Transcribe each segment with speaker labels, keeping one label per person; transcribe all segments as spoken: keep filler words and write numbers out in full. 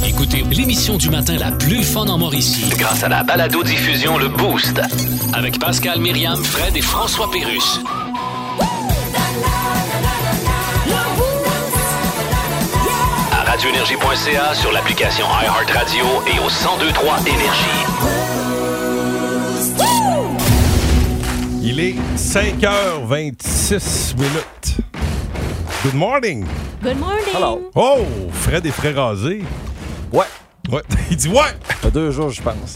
Speaker 1: Écoutez l'émission du matin la plus fun en Mauricie grâce à la balado-diffusion Le Boost avec Pascal, Myriam, Fred et François Pérusse. À radio énergie point c a, sur l'application iHeartRadio et au cent deux trois Énergie.
Speaker 2: Il est cinq heures vingt-six minutes. Good morning.
Speaker 3: Good morning.
Speaker 4: Hello.
Speaker 2: Oh, Fred est frais rasé.
Speaker 4: Ouais.
Speaker 2: Ouais. Il dit ouais.
Speaker 4: Ça fait deux jours, je pense.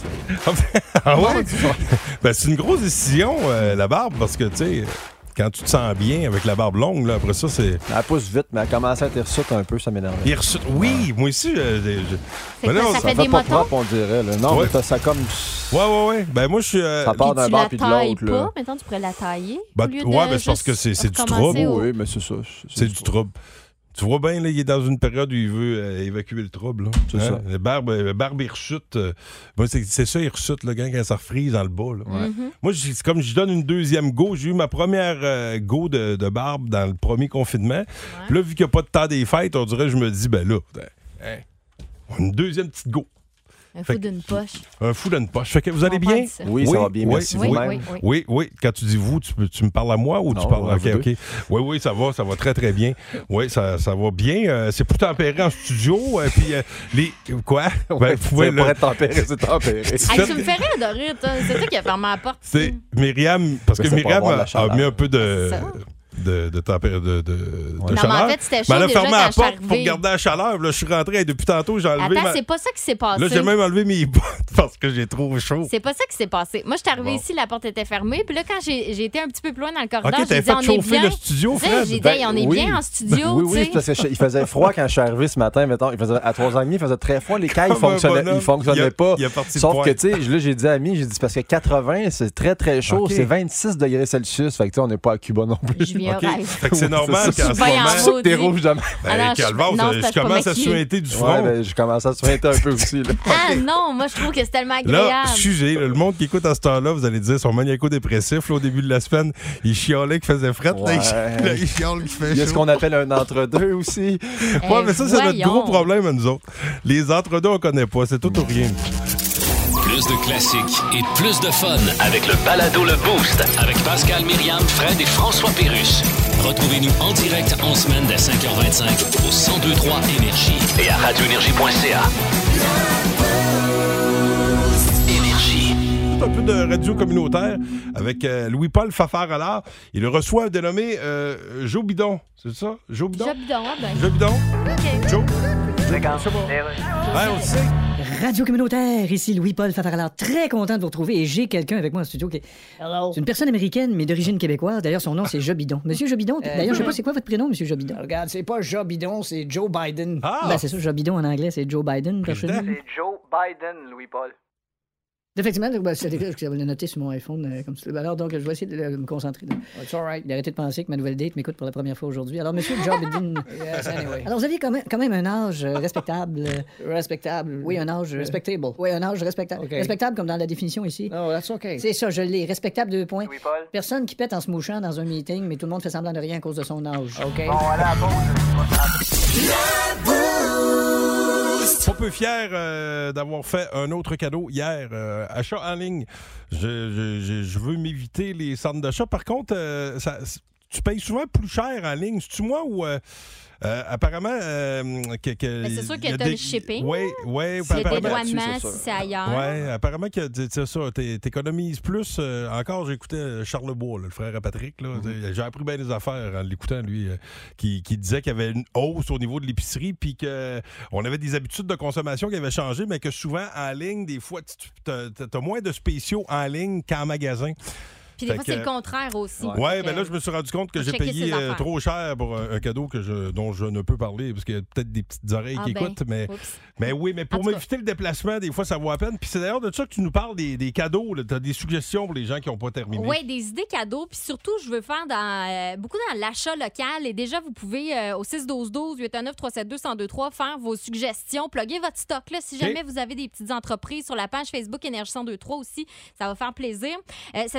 Speaker 2: Ah ouais? Ben, c'est une grosse décision, euh, la barbe, parce que, tu sais, quand tu te sens bien avec la barbe longue, là, après ça, c'est...
Speaker 4: Elle pousse vite, mais elle commence à être hirsute un peu, ça m'énerve.
Speaker 2: Hirsute. Oui, moi aussi, je... je...
Speaker 3: Fait que
Speaker 2: Ben là,
Speaker 3: ça,
Speaker 2: on-
Speaker 3: ça
Speaker 4: Ça
Speaker 3: fait
Speaker 4: fait
Speaker 3: des
Speaker 4: pas
Speaker 3: motons?
Speaker 4: propre, on dirait. Là. Non,
Speaker 2: Ouais.
Speaker 4: mais t'as ça comme...
Speaker 2: Ouais, ouais, ouais. Ben, moi, je suis... euh,
Speaker 4: Ça part d'un
Speaker 3: Puis tu
Speaker 4: bord
Speaker 3: la
Speaker 4: puis de
Speaker 3: tailles
Speaker 4: l'autre.
Speaker 3: pas,
Speaker 4: Là.
Speaker 3: maintenant tu pourrais la tailler.
Speaker 2: Ben,
Speaker 3: au lieu de
Speaker 2: ouais, ben, c'est parce
Speaker 3: juste
Speaker 2: que c'est- c'est du
Speaker 3: recommencer
Speaker 2: trouble.
Speaker 3: au-
Speaker 4: Oui, mais c'est ça.
Speaker 2: C'est du trouble. Tu vois bien, là, il est dans une période où il veut euh, évacuer le trouble. Là.
Speaker 4: C'est ça.
Speaker 2: Le barbe, euh, barbe hirsute. Euh, moi, c'est, c'est ça, hirsute, là, quand, quand ça refrise dans le bas. Là.
Speaker 4: Ouais.
Speaker 3: Mhm.
Speaker 2: Moi, j'ai- c'est comme je donne une deuxième go. J'ai eu ma première euh, go de, de barbe dans le premier confinement. Puis là, vu qu'il n'y a pas de temps des fêtes, on dirait, je me dis, ben là, hein, une deuxième petite go.
Speaker 3: Un
Speaker 2: Fait
Speaker 3: fou
Speaker 2: que-
Speaker 3: d'une poche.
Speaker 2: Un fou d'une poche. Fait que vous allez
Speaker 3: On parle
Speaker 2: bien?
Speaker 3: de ça.
Speaker 4: Oui, ça
Speaker 2: Oui,
Speaker 4: va bien,
Speaker 2: oui,
Speaker 4: merci
Speaker 3: oui,
Speaker 4: vous-même.
Speaker 3: oui, oui.
Speaker 2: Oui, oui. Quand tu dis vous, tu, peux- tu me parles à moi ou tu
Speaker 4: Non,
Speaker 2: parles
Speaker 4: à
Speaker 2: OK,
Speaker 4: vous
Speaker 2: OK.
Speaker 4: deux.
Speaker 2: Oui, oui, ça va, ça va très, très bien. Oui, ça, ça va bien. Euh, c'est plus tempéré en studio. euh, puis euh, les. Quoi? Ben,
Speaker 4: Ouais,
Speaker 2: vous pouvez
Speaker 4: c'est pour
Speaker 2: le-
Speaker 4: être tempéré, c'est tempéré.
Speaker 3: Hey, tu me fais rire de rire, toi. C'est toi qui as fermé la porte.
Speaker 2: C'est Myriam, parce
Speaker 4: Mais
Speaker 2: que
Speaker 4: c'est pour
Speaker 2: Myriam
Speaker 4: avoir de la
Speaker 2: a, a
Speaker 4: chaleur.
Speaker 2: mis un peu de.
Speaker 3: C'est ça.
Speaker 2: De, de, tempé- de, de, de
Speaker 3: Non, mais
Speaker 2: chaleur.
Speaker 3: en fait, c'était chaud
Speaker 2: Mais elle a
Speaker 3: déjà
Speaker 2: fermé
Speaker 3: quand
Speaker 2: la
Speaker 3: je suis
Speaker 2: porte pour
Speaker 3: arrivée.
Speaker 2: garder la chaleur. Là, je suis rentré et depuis tantôt, j'ai enlevé.
Speaker 3: Attends,
Speaker 2: ma...
Speaker 3: c'est pas ça qui s'est passé.
Speaker 2: Là, j'ai même enlevé mes bottes parce que j'ai trop chaud.
Speaker 3: C'est pas ça qui s'est passé. Moi, je suis arrivée
Speaker 2: Bon.
Speaker 3: ici, la porte était fermée. Puis là, quand j'ai j'ai été un petit peu plus loin dans le corridor,
Speaker 2: OK, t'avais
Speaker 3: j'ai dit,
Speaker 2: fait
Speaker 3: on est
Speaker 2: chauffer
Speaker 3: bien.
Speaker 2: le studio,
Speaker 3: Tu sais,
Speaker 2: Fred.
Speaker 3: J'ai dit,
Speaker 4: Ben,
Speaker 3: hey, on est
Speaker 4: oui.
Speaker 3: bien en studio.
Speaker 4: Oui,
Speaker 3: tu
Speaker 4: oui,
Speaker 3: sais.
Speaker 4: c'est parce que je- il faisait froid quand je suis arrivé ce matin, mettons. Il faisait, à trois heures trente, il faisait très froid. Les cailles, ils
Speaker 2: Comme un
Speaker 4: fonctionnaient,
Speaker 2: bonhomme.
Speaker 4: ils fonctionnaient
Speaker 2: Il a-
Speaker 4: pas.
Speaker 2: il a parti le
Speaker 4: Sauf
Speaker 2: point.
Speaker 4: que, tu sais, là, j'ai dit à Ami, j'ai dit, parce que quatre-vingts, c'est très, très chaud.
Speaker 2: OK.
Speaker 4: C'est vingt-six degrés Celsius. Fait que, tu sais, on n'est pas à Cuba non plus.
Speaker 3: Je viens
Speaker 2: OK.
Speaker 3: au rêve.
Speaker 2: Fait que c'est normal
Speaker 4: C'est
Speaker 2: qu'en
Speaker 4: ça.
Speaker 2: ce
Speaker 3: Je vais en
Speaker 2: moment.
Speaker 3: haut.
Speaker 4: C'est que t'es rouge demain.
Speaker 3: Ah non,
Speaker 2: Ben,
Speaker 3: je-
Speaker 2: Calvaire,
Speaker 3: non,
Speaker 2: ça-
Speaker 3: c'est
Speaker 2: je
Speaker 3: parce que
Speaker 2: commence
Speaker 3: je
Speaker 2: à
Speaker 3: suis pas
Speaker 2: suinter du front.
Speaker 4: Ouais, ben, je commence à suinter un peu aussi. Là.
Speaker 3: Ah non, moi, je trouve que c'est tellement
Speaker 2: Là,
Speaker 3: agréable.
Speaker 2: excusez, là, le monde qui écoute à ce temps-là, vous allez dire, ils sont maniaco-dépressifs. Là, au début de la semaine, ils chialaient qu'il faisait fret. Là,
Speaker 4: Ouais.
Speaker 2: ils, là, ils chialent qu'il fait
Speaker 4: Il y a
Speaker 2: chaud.
Speaker 4: ce qu'on appelle un entre-deux aussi.
Speaker 3: Eh,
Speaker 2: Ouais, mais ça, c'est notre
Speaker 3: voyons.
Speaker 2: gros problème à nous autres. Les entre-deux, on connaît pas. C'est tout ou rien.
Speaker 1: Plus de classiques et plus de fun avec le balado Le Boost avec Pascal, Myriam, Fred et François Pérusse. Retrouvez-nous en direct en semaine dès cinq heures vingt-cinq au cent deux trois Énergie et à radio énergie point c a. Énergie.
Speaker 2: Un peu de radio communautaire avec euh, Louis-Paul Fafard-Allard. Il le reçoit un dénommé euh, Joe Bidon. C'est ça? Joe Bidon?
Speaker 3: Joe Bidon, ah ben.
Speaker 2: Joe Bidon?
Speaker 3: OK.
Speaker 2: Joe? C'est bon. Ouais, on le sait.
Speaker 5: Radio communautaire, ici Louis-Paul Fafaralard. Très content de vous retrouver et j'ai quelqu'un avec moi en studio qui est... C'est une personne américaine, mais d'origine québécoise. D'ailleurs, son nom, c'est Jobidon. Monsieur Jobidon, d'ailleurs, je sais pas, c'est quoi votre prénom, Monsieur Jobidon?
Speaker 6: Regarde, c'est pas Jobidon, c'est Joe Biden.
Speaker 2: Ah!
Speaker 5: Ben, c'est ça, Jobidon en anglais, c'est Joe Biden, personnellement.
Speaker 6: C'est Joe Biden, Louis-Paul.
Speaker 5: Effectivement, ben, c'est que j'avais noté sur mon iPhone euh, comme ça. Alors, donc, je vais essayer de euh, me concentrer. là.
Speaker 6: It's all right.
Speaker 5: D'arrêter de penser que ma nouvelle date m'écoute pour la première fois aujourd'hui. Alors, Monsieur Jobidon...
Speaker 6: Yes, anyway.
Speaker 5: Alors, vous aviez quand même, quand même un âge euh, respectable. euh,
Speaker 6: Respectable.
Speaker 5: Oui, un âge... euh,
Speaker 6: Respectable.
Speaker 5: Oui, un âge respectable.
Speaker 6: OK.
Speaker 5: Respectable comme dans la définition ici.
Speaker 6: Oh, that's okay.
Speaker 5: C'est ça, je l'ai. Respectable, deux points.
Speaker 6: Louis-Paul.
Speaker 5: Personne qui pète en se mouchant dans un meeting, mais tout le monde fait semblant de rien à cause de son âge.
Speaker 6: OK. Bon, voilà, la pause.
Speaker 2: Pas peu fier euh, d'avoir fait un autre cadeau hier. Euh, achat en ligne. Je, je, je, je veux m'éviter les centres d'achat. Par contre, euh, ça, tu payes souvent plus cher en ligne. C'est-tu moi ou... Euh, euh, apparemment... Euh, que, que,
Speaker 3: Mais c'est sûr que
Speaker 2: y a
Speaker 3: t'as
Speaker 2: des-
Speaker 3: le shipping.
Speaker 2: Oui, oui.
Speaker 3: Le
Speaker 4: apparemment,
Speaker 3: dédouanement,
Speaker 4: là-dessus, c'est
Speaker 3: si
Speaker 4: sûr.
Speaker 3: c'est ailleurs.
Speaker 2: Oui, apparemment que c'est ça, t'é- t'économises plus. Euh, encore, j'écoutais Charles Bois, là, le frère à Patrick. Là,
Speaker 4: Mm-hmm.
Speaker 2: J'ai appris bien des affaires en l'écoutant, lui, euh, qui, qui disait qu'il y avait une hausse au niveau de l'épicerie, puis qu'on avait des habitudes de consommation qui avaient changé, mais que souvent, en ligne, des fois, tu as moins de spéciaux en ligne qu'en magasin.
Speaker 3: Puis des
Speaker 2: Fait
Speaker 3: fois,
Speaker 2: que-
Speaker 3: c'est le contraire aussi.
Speaker 2: Ouais,
Speaker 3: Fait
Speaker 2: ben
Speaker 3: que-
Speaker 2: là, je me suis rendu compte que
Speaker 3: faut
Speaker 2: j'ai
Speaker 3: checker
Speaker 2: payé
Speaker 3: ses
Speaker 2: euh,
Speaker 3: affaires.
Speaker 2: trop cher pour un, un cadeau que je, dont je ne peux parler, parce qu'il y a peut-être des petites oreilles
Speaker 3: Ah
Speaker 2: qui
Speaker 3: ben,
Speaker 2: écoutent, mais,
Speaker 3: oups.
Speaker 2: mais oui, mais
Speaker 3: En
Speaker 2: pour
Speaker 3: tout cas.
Speaker 2: m'éviter le déplacement, des fois, ça vaut à peine. Puis c'est d'ailleurs de ça que tu nous parles des, des cadeaux. Tu as des suggestions pour les gens qui n'ont pas terminé.
Speaker 3: Oui, des idées cadeaux. Puis surtout, je veux faire dans, euh, beaucoup dans l'achat local. Et déjà, vous pouvez, euh, au six douze douze, huit un neuf, trois sept deux, un zéro deux trois, faire vos suggestions. Pluguez votre stock. Là, si
Speaker 2: OK.
Speaker 3: jamais vous avez des petites entreprises sur la page Facebook Énergie cent deux trois aussi, ça va faire plaisir. Euh, cette semaine, j'ai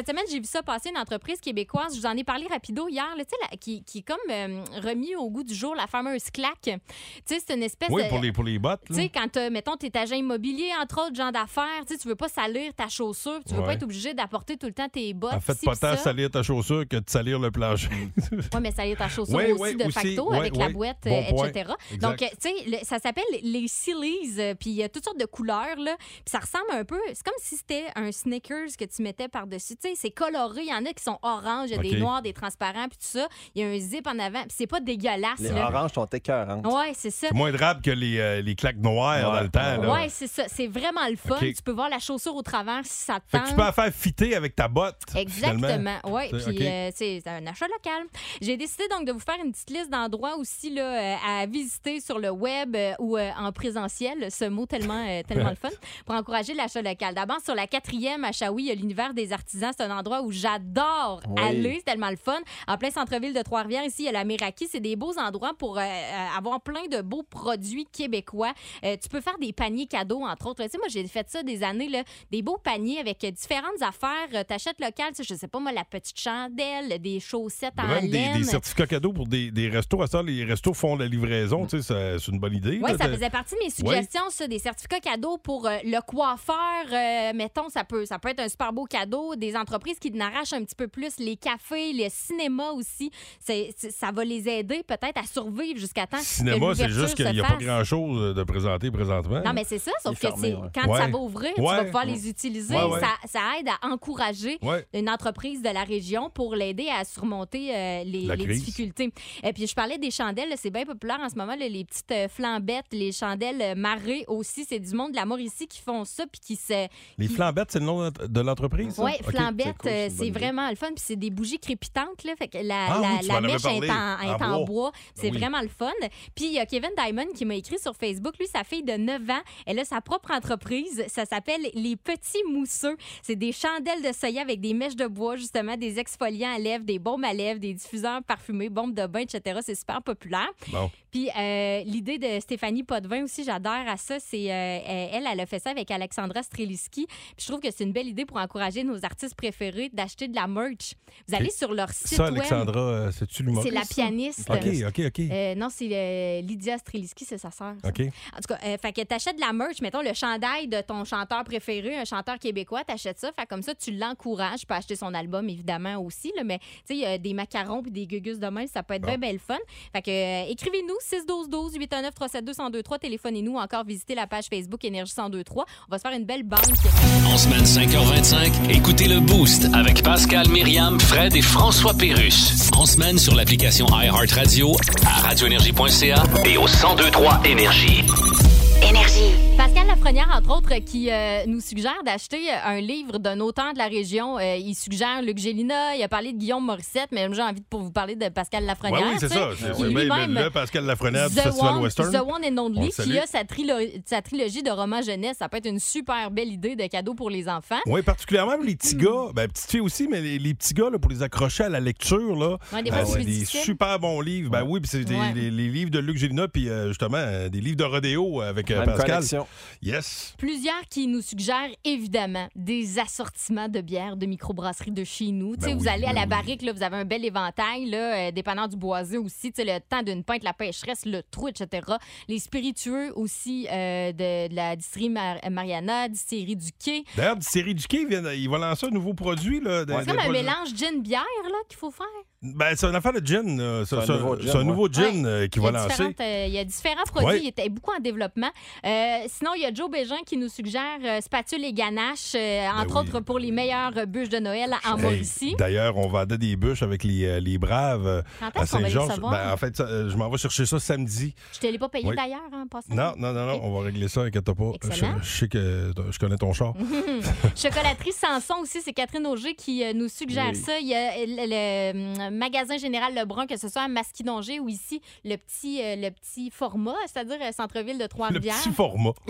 Speaker 3: vu ça passer, une entreprise québécoise, je vous en ai parlé rapido hier, là, la, qui, qui est comme euh, remis au goût du jour, la fameuse claque. Tu sais, c'est une espèce
Speaker 2: oui,
Speaker 3: de...
Speaker 2: pour les, pour les bottes.
Speaker 3: Tu sais, quand, euh, mettons, t'es agent immobilier, entre autres, genre d'affaires, tu sais, tu veux pas salir ta chaussure, tu veux
Speaker 2: ouais.
Speaker 3: pas être obligé d'apporter tout le temps tes bottes.
Speaker 2: En fait, pas tant salir ta chaussure que de salir le plancher.
Speaker 3: Oui, mais salir ta chaussure
Speaker 2: ouais,
Speaker 3: aussi,
Speaker 2: ouais,
Speaker 3: de
Speaker 2: aussi,
Speaker 3: facto,
Speaker 2: ouais,
Speaker 3: avec
Speaker 2: ouais.
Speaker 3: la boîte,
Speaker 2: Bon
Speaker 3: euh,
Speaker 2: point.
Speaker 3: et cetera.
Speaker 2: Exact.
Speaker 3: Donc, tu sais, le- ça s'appelle les Sillies, euh, puis il y a toutes sortes de couleurs, là. Puis ça ressemble un peu, c'est comme si c'était un Snickers que tu mettais par-dessus. Tu sais, c'est coloré, il y en a qui sont oranges, il y a
Speaker 2: OK.
Speaker 3: des noirs, des transparents, puis tout ça. Il y a un zip en avant, puis c'est pas dégueulasse,
Speaker 4: Les
Speaker 3: là.
Speaker 4: oranges sont écœurantes.
Speaker 3: Ouais, c'est ça.
Speaker 2: C'est moins drable que les, euh, les claques noires
Speaker 4: Ouais.
Speaker 2: dans le temps. Là.
Speaker 3: Ouais, c'est ça. C'est vraiment le fun.
Speaker 2: OK.
Speaker 3: Tu peux voir la chaussure au travers si ça te
Speaker 2: Fait
Speaker 3: tente.
Speaker 2: que tu peux la faire fitter avec ta botte.
Speaker 3: Exactement.
Speaker 2: finalement.
Speaker 3: Oui,
Speaker 2: C'est-
Speaker 3: puis
Speaker 2: OK.
Speaker 3: euh, c'est c'est un achat local. J'ai décidé donc de vous faire une petite liste d'endroits aussi là, euh, à visiter sur le web euh, ou euh, en présentiel, ce mot tellement, euh, tellement le fun, pour encourager l'achat local. D'abord, sur la quatrième à Shawi, il y a l'univers des artisans. C'est un endroit où j'adore
Speaker 4: Oui.
Speaker 3: aller. C'est tellement le fun. En plein centre-ville de Trois-Rivières, ici, il y a la Meraki. C'est des beaux endroits pour euh, euh, avoir plein de beaux produits québécois. Euh, tu peux faire des paniers cadeaux, entre autres. Tu sais, moi, j'ai fait ça des années, là, des beaux paniers avec euh, différentes affaires. Euh, T'achètes local, tu sais, je sais pas moi, la petite chandelle, des chaussettes en
Speaker 2: Même des,
Speaker 3: laine.
Speaker 2: des certificats cadeaux pour des, des restos. À ça, les restos font la livraison. Tu sais, ça- c'est une bonne idée.
Speaker 3: Oui,
Speaker 2: là.
Speaker 3: ça faisait partie de mes suggestions, ça, des certificats cadeaux pour euh, le coiffeur. euh, mettons, ça peut, ça peut être un super beau cadeau. Des entreprises qui n'arrachent un petit peu plus. Les cafés, les cinémas aussi. C'est, c'est- ça va les aider peut-être à survivre jusqu'à temps que
Speaker 2: Cinéma, c'est
Speaker 3: l'ouverture
Speaker 2: juste qu'il
Speaker 3: se
Speaker 2: n'y a pas
Speaker 3: fasse.
Speaker 2: grand-chose de présenter présentement.
Speaker 3: Non, mais c'est ça, sauf
Speaker 4: Il est
Speaker 3: que
Speaker 4: fermé,
Speaker 3: c'est-
Speaker 4: ouais.
Speaker 3: quand
Speaker 2: Ouais.
Speaker 3: ça va ouvrir, tu
Speaker 2: Ouais.
Speaker 3: vas pouvoir les utiliser.
Speaker 2: Ouais, ouais.
Speaker 3: Ça, ça aide à encourager
Speaker 2: Ouais.
Speaker 3: une entreprise de la région pour l'aider à surmonter euh, les,
Speaker 2: La
Speaker 3: les
Speaker 2: crise.
Speaker 3: difficultés. Et puis, je parlais des chandelles, là, c'est bien populaire en ce moment, là, les petites euh, flambettes, les chandelles euh, marées aussi. C'est du monde de la Mauricie qui font ça puis qui se...
Speaker 2: Les
Speaker 3: qui-
Speaker 2: flambettes, c'est le nom de l'entreprise? ça?
Speaker 3: Oui,
Speaker 2: OK.
Speaker 3: flambettes,
Speaker 4: c'est cool, c'est
Speaker 3: euh,
Speaker 4: une
Speaker 3: c'est
Speaker 4: bonne idée.
Speaker 3: vraiment le fun. Puis c'est des bougies crépitantes. Là, fait que la,
Speaker 2: Ah
Speaker 3: la,
Speaker 2: oui, tu
Speaker 3: la
Speaker 2: m'en avais
Speaker 3: mèche est
Speaker 2: parlé.
Speaker 3: en, est
Speaker 2: En
Speaker 3: en
Speaker 2: bois.
Speaker 3: bois. C'est
Speaker 2: Oui.
Speaker 3: vraiment le fun. Puis il y a Kevin Diamond qui m'a écrit sur Facebook. Lui, sa fille de neuf ans, elle a sa propre entreprise. Ça s'appelle Les Petits Mousseux. C'est des chandelles de soya avec des mèches de bois, justement, des exfoliants à lèvres, des baumes à lèvres, des diffuseurs parfumés, bombes de bain, et cetera. C'est super populaire.
Speaker 2: Bon.
Speaker 3: Puis euh, l'idée de Stéphanie Potvin aussi, j'adore à ça. C'est euh, elle, elle a fait ça avec Alexandra Streliski. Puis je trouve que c'est une belle idée pour encourager nos artistes préférés d'acheter de la merch. Vous allez
Speaker 2: OK.
Speaker 3: sur leur site
Speaker 2: Ça,
Speaker 3: web.
Speaker 2: Alexandra, euh, c'est-tu l'humoriste?
Speaker 3: C'est la
Speaker 2: ça?
Speaker 3: pianiste.
Speaker 2: OK, OK, OK.
Speaker 3: Euh, non, c'est euh, Lydia Streliski, c'est sa sœur. ça.
Speaker 2: OK.
Speaker 3: En tout cas, euh, fait que t'achètes de la merch, mettons le chandail de ton chanteur préféré, un chanteur québécois, t'achètes ça, fait comme ça, tu l'encourages. Tu peux acheter son album, évidemment, aussi, là, mais tu sais, il y a des macarons puis des gugus de même, ça peut être
Speaker 2: Bon.
Speaker 3: bien, bien le fun. Fait que euh, écrivez-nous six un deux un deux, huit un neuf, trois sept deux, un deux trois, téléphonez-nous ou encore visitez la page Facebook Énergie cent deux trois. On va se faire une belle banque.
Speaker 1: En semaine cinq heures vingt-cinq, écoutez le Boost avec Pascal, Myriam, Fred et François Pérusse. En semaine sur l'application iHeartRadio, à radioénergie point c a et au cent deux trois Énergie.
Speaker 7: Énergie.
Speaker 3: Pascal Lafrenière, entre autres, qui euh, nous suggère d'acheter un livre d'un auteur de la région. Euh, il suggère Luc Gélina, il a parlé de Guillaume Morissette, mais j'ai envie de pour vous parler de Pascal Lafrenière.
Speaker 2: Ouais, oui, c'est
Speaker 3: tu sais,
Speaker 2: ça. C'est
Speaker 3: qui
Speaker 2: c'est bien
Speaker 3: lui-même,
Speaker 2: le, le Pascal Lafrenière du
Speaker 3: The
Speaker 2: Festival
Speaker 3: One,
Speaker 2: Western.
Speaker 3: The One and
Speaker 2: On
Speaker 3: Only,
Speaker 2: le salue.
Speaker 3: qui a sa, trilo- sa trilogie de romans jeunesse. Ça peut être une super belle idée de cadeau pour les enfants.
Speaker 2: Oui, particulièrement les petits
Speaker 3: Hmm.
Speaker 2: gars, ben, petites filles aussi, mais les, les petits gars, là, pour les accrocher à la lecture, là,
Speaker 3: Ouais, des
Speaker 2: ben,
Speaker 3: fois, c'est
Speaker 2: c'est
Speaker 3: plus
Speaker 2: des
Speaker 3: difficile.
Speaker 2: super bons livres. Ben oui, puis c'est des-
Speaker 3: Ouais.
Speaker 2: les, les livres de Luc Gélina, puis euh, justement, euh, des livres de rodéo avec euh,
Speaker 4: Même
Speaker 2: Pascal.
Speaker 4: collection.
Speaker 2: Yes.
Speaker 3: Plusieurs qui nous suggèrent évidemment des assortiments de bières de microbrasserie de chez nous. Tu sais,
Speaker 2: Ben
Speaker 3: vous
Speaker 2: oui,
Speaker 3: allez à
Speaker 2: ben
Speaker 3: la
Speaker 2: oui.
Speaker 3: barrique, là, vous avez un bel éventail, là, euh, dépendant du boisé aussi. Tu sais, le temps d'une pinte, la pêcheresse, le trou, et cetera. Les spiritueux aussi euh, de, de la distillerie Mar- Mariana, distillerie du Quai.
Speaker 2: D'ailleurs, Thierry Duquet, il, vient- il va lancer un nouveau produit. Là, de-
Speaker 3: C'est
Speaker 2: de-
Speaker 3: comme un
Speaker 2: de-
Speaker 3: mélange gin-bière là, qu'il faut faire.
Speaker 2: Ben, c'est une affaire de gin. là. C'est
Speaker 4: C'est un
Speaker 2: c'est-
Speaker 4: nouveau gin,
Speaker 2: c'est un
Speaker 4: ouais.
Speaker 2: nouveau gin
Speaker 3: Ouais.
Speaker 2: euh, qu'il
Speaker 3: Il y a
Speaker 2: va lancer.
Speaker 3: différentes, euh, il y a différents produits.
Speaker 2: Ouais.
Speaker 3: Il était beaucoup en développement. Euh, sinon, il y a Joe Bégin qui nous suggère euh, spatule et ganache, euh, entre
Speaker 2: Ben oui.
Speaker 3: autres pour les meilleures euh, bûches de Noël en
Speaker 2: Hey,
Speaker 3: Mauricie.
Speaker 2: D'ailleurs, on vendait des bûches avec les, euh, les braves euh,
Speaker 3: Quand
Speaker 2: à
Speaker 3: est-ce qu'on va les
Speaker 2: Saint-Georges.
Speaker 3: recevoir?
Speaker 2: Ben, en fait, ça, euh, je m'en vais chercher ça samedi.
Speaker 3: Je te l'ai pas payé
Speaker 2: Oui.
Speaker 3: d'ailleurs, hein, en passant.
Speaker 2: Non, non, non, non,
Speaker 3: Ok.
Speaker 2: on va régler ça, inquiète pas. Je,
Speaker 3: Excellent.
Speaker 2: je sais que je connais ton char.
Speaker 3: Chocolaterie Sanson aussi, c'est Catherine Auger qui euh, nous suggère
Speaker 4: Oui.
Speaker 3: ça. Il y a euh, le, le, euh, magasin Général Lebrun, que ce soit à Masquinongé ou ici, le petit, euh, le petit format, c'est-à-dire euh, centre-ville de
Speaker 2: Le
Speaker 3: Trois-Rivières.
Speaker 2: petit format.
Speaker 3: Le petit format.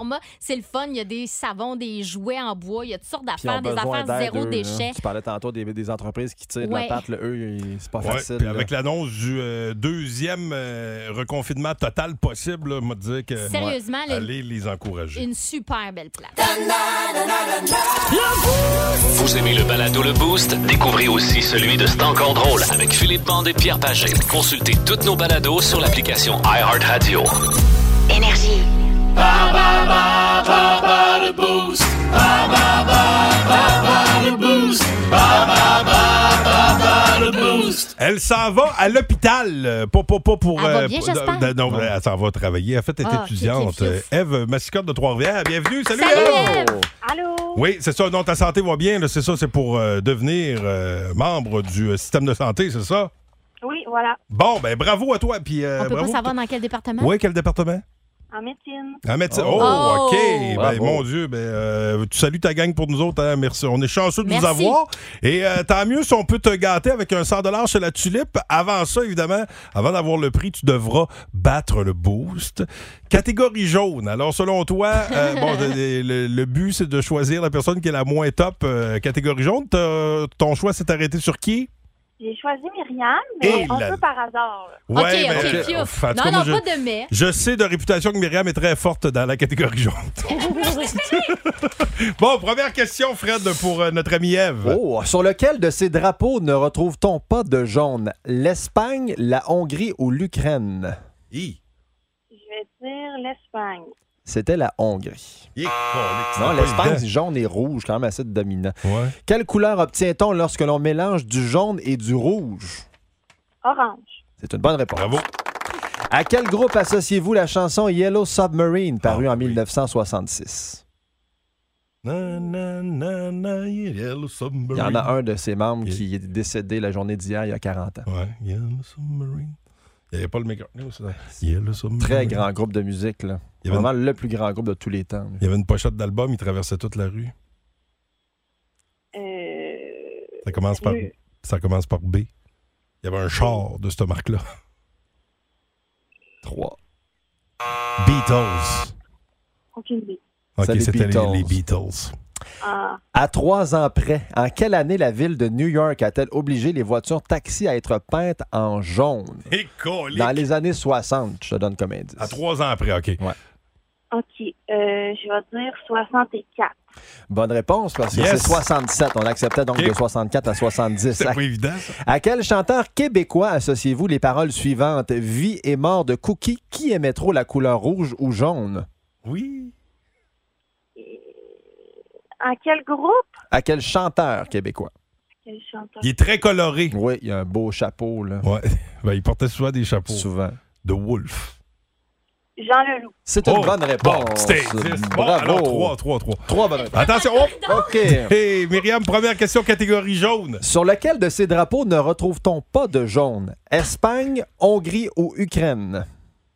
Speaker 3: format. C'est le fun. Il y a des savons, des jouets en bois. Il y a toutes sortes
Speaker 4: Puis ils ont
Speaker 3: d'affaires, des
Speaker 4: besoin
Speaker 3: affaires
Speaker 4: d'aide,
Speaker 3: zéro
Speaker 4: eux,
Speaker 3: déchet.
Speaker 4: là. Tu parlais tantôt des, des entreprises qui tirent de
Speaker 3: Ouais.
Speaker 4: la patte. Là, eux, ils- c'est pas
Speaker 2: Ouais,
Speaker 4: facile.
Speaker 2: puis
Speaker 4: là.
Speaker 2: avec l'annonce du euh, deuxième euh, reconfinement total possible, là, on va te dire que
Speaker 3: Sérieusement,
Speaker 2: ouais,
Speaker 3: là,
Speaker 2: allez les encourager.
Speaker 3: une super belle place.
Speaker 1: Vous aimez le balado Le Boost? Découvrez aussi celui de C'est encore drôle avec Philippe Bande et Pierre Pagé. Consultez toutes nos balados sur l'application iHeartRadio.
Speaker 7: Énergie.
Speaker 2: Elle s'en va à l'hôpital. euh, Pas, pas, pas pour.
Speaker 3: Elle va
Speaker 2: euh,
Speaker 3: bien,
Speaker 2: pour-
Speaker 3: j'espère?
Speaker 2: de- non, elle s'en va travailler. En fait, elle est
Speaker 3: Ah,
Speaker 2: étudiante.
Speaker 3: ok, ok,
Speaker 2: Euh, Ève Massicotte de Trois-Rivières. Bienvenue. Salut,
Speaker 3: Salut,
Speaker 2: Ève.
Speaker 3: Ève.
Speaker 7: Allô?
Speaker 2: Oui, c'est ça. Non, ta santé va bien. là, C'est ça. C'est pour euh, devenir euh, membre du euh, système de santé, c'est ça?
Speaker 7: Oui, voilà.
Speaker 2: Bon, ben bravo à toi. Puis, euh,
Speaker 3: On peut
Speaker 2: bravo
Speaker 3: pas savoir dans quel département?
Speaker 2: Oui, quel département?
Speaker 7: En médecine.
Speaker 2: En médecine.
Speaker 4: Oh.
Speaker 2: Oh, OK.
Speaker 3: Oh.
Speaker 2: Ben,
Speaker 4: Bravo.
Speaker 2: mon Dieu, ben, euh, tu salues ta gang pour nous autres. Hein? Merci. On est chanceux de
Speaker 3: Merci.
Speaker 2: vous avoir. Et euh, tant mieux si on peut te gâter avec un cent dollars chez la Tulipe. Avant ça, évidemment, avant d'avoir le prix, tu devras battre le boost. Catégorie jaune. Alors, selon toi, euh, bon, le, le- le but, c'est de choisir la personne qui est la moins top. euh, catégorie jaune. T'as- ton choix s'est arrêté sur qui?
Speaker 7: J'ai choisi Myriam, mais
Speaker 2: Et
Speaker 7: un
Speaker 2: la-
Speaker 7: peu par hasard. là.
Speaker 3: OK,
Speaker 2: Ouais, ben,
Speaker 3: OK,
Speaker 2: euh,
Speaker 3: piouf.
Speaker 2: ouf, en tout
Speaker 3: Non,
Speaker 2: cas,
Speaker 3: non,
Speaker 2: moi, je-
Speaker 3: pas de mais.
Speaker 2: Je sais de réputation que Myriam est très forte dans la catégorie jaune. Bon, première question, Fred, pour euh, notre amie Ève.
Speaker 4: Oh, sur lequel de ces drapeaux ne retrouve-t-on pas de jaune? L'Espagne, la Hongrie ou l'Ukraine?
Speaker 2: Hi.
Speaker 7: Je vais dire l'Espagne.
Speaker 4: C'était la Hongrie.
Speaker 2: Hi. Oh,
Speaker 4: Non,
Speaker 2: c'est pas
Speaker 4: l'Espagne,
Speaker 2: évident.
Speaker 4: c'est jaune et rouge, quand même assez dominant.
Speaker 2: Ouais.
Speaker 4: Quelle couleur obtient-on lorsque l'on mélange du jaune et du rouge?
Speaker 7: Orange.
Speaker 4: C'est une bonne réponse.
Speaker 2: Bravo.
Speaker 4: À quel groupe associez-vous la chanson Yellow Submarine, parue
Speaker 2: Ah,
Speaker 4: en
Speaker 2: oui.
Speaker 4: mille neuf cent soixante-six?
Speaker 2: Na, na, na, na, Yellow Submarine.
Speaker 4: Il y en a un de ses membres
Speaker 2: Il-
Speaker 4: qui est décédé la journée d'hier, il y a quarante ans.
Speaker 2: Ouais, Yellow Submarine. Il n'y avait pas le micro. Non, c'est ça. Yellow Submarine.
Speaker 4: Très grand groupe de musique, là.
Speaker 2: Il y avait
Speaker 4: Vraiment le plus grand groupe de tous les temps. là.
Speaker 2: Il y avait une pochette d'album, il traversait toute la rue.
Speaker 7: Euh...
Speaker 2: Ça commence par,
Speaker 7: Le-
Speaker 2: ça commence par B. Il y avait un char de cette marque-là.
Speaker 4: Trois.
Speaker 2: Beatles.
Speaker 7: Aucune idée.
Speaker 2: OK,
Speaker 4: C'est les
Speaker 2: c'était les,
Speaker 4: Beatles.
Speaker 2: les Beatles.
Speaker 7: Ah,
Speaker 4: À trois ans près, en quelle année la ville de New York a-t-elle obligé les voitures taxis à être peintes en jaune?
Speaker 2: Et colique.
Speaker 4: Dans les années soixante, je te donne comme indice.
Speaker 2: À trois ans après, OK.
Speaker 7: OK. Euh, je vais dire soixante-quatre.
Speaker 4: Bonne réponse, parce que
Speaker 2: Yes.
Speaker 4: c'est soixante-sept. On acceptait donc
Speaker 2: OK.
Speaker 4: de soixante-quatre à soixante-dix.
Speaker 2: C'est
Speaker 4: À,
Speaker 2: pas évident, ça.
Speaker 4: à quel chanteur québécois associez-vous les paroles suivantes? Vie et mort de Cookie, qui aimait trop la couleur rouge ou jaune?
Speaker 2: Oui.
Speaker 7: En quel groupe?
Speaker 4: À quel chanteur québécois?
Speaker 7: Quel chanteur?
Speaker 2: Il est très coloré.
Speaker 4: Oui, il y a un beau chapeau, là.
Speaker 2: Ouais. Ben, il portait souvent des chapeaux.
Speaker 4: Souvent.
Speaker 2: De Wolf.
Speaker 7: Jean Leloup.
Speaker 4: C'est une
Speaker 2: Oh,
Speaker 4: bonne réponse.
Speaker 2: Bon, c'était dix. Bon,
Speaker 4: Bravo.
Speaker 2: alors trois, trois, trois.
Speaker 4: Trois bonnes réponses.
Speaker 2: Attention. Oh!
Speaker 4: OK.
Speaker 2: Hey, Myriam, première question catégorie jaune.
Speaker 4: Sur lequel de ces drapeaux ne retrouve-t-on pas de jaune? Espagne, Hongrie ou Ukraine?